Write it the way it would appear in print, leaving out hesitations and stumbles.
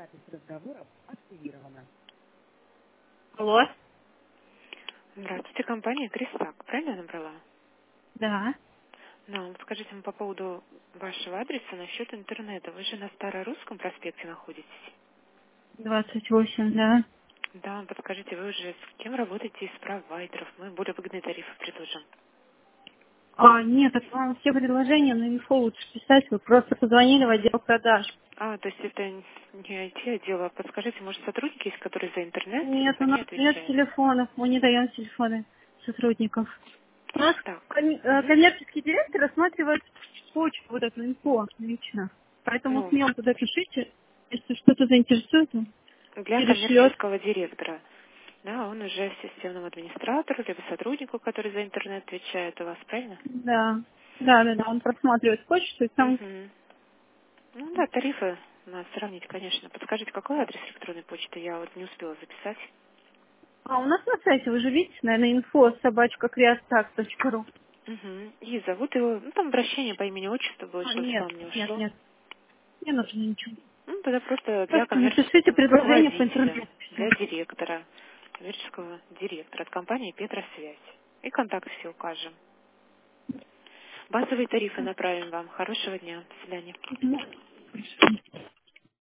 Алло, Здравствуйте, компания Крестак. Правильно я набрала? да, Ну, скажите мне по поводу вашего адреса насчет интернета. Вы же на Старорусском проспекте находитесь? 28, да. Да, подскажите, вы уже с кем работаете из провайдеров? Мы более выгодные тарифы предложим. Нет, это вам все предложения на инфо лучше писать, вы просто позвонили в отдел продаж. То есть это не IT-отдел, а подскажите, может, сотрудники есть, которые за Нет, у интернет-телефонию нас нет отвечают? телефонов, мы не даем телефоны сотрудников. У нас Так. Мгм. коммерческий директор рассматривает почту, вот эту инфо лично. Поэтому Ну, смело туда пишите, если что-то заинтересует, он для перешлет. коммерческого директора. Да, он уже системному администратору, либо сотруднику, который за интернет отвечает у вас, правильно? Да, да, он просматривает почту, и там Угу. Ну да, тарифы надо сравнить, конечно. Подскажите, какой адрес электронной почты? Я вот не успела записать. у нас на сайте, вы же видите, наверное, инфо собачка.creastack.ru. Угу. И зовут его, ну там обращение по имени отчеству будет, чтобы Нет, спам не нет, ушло. нет, не нужно ничего. Ну, тогда просто для Просто напишите коммерческого предложение по руководителя, интернету. Всё. для директора, коммерческого директора от компании Петросвязь. И контакты все укажем. Базовые тарифы направим вам. Хорошего дня. До свидания. Мгм.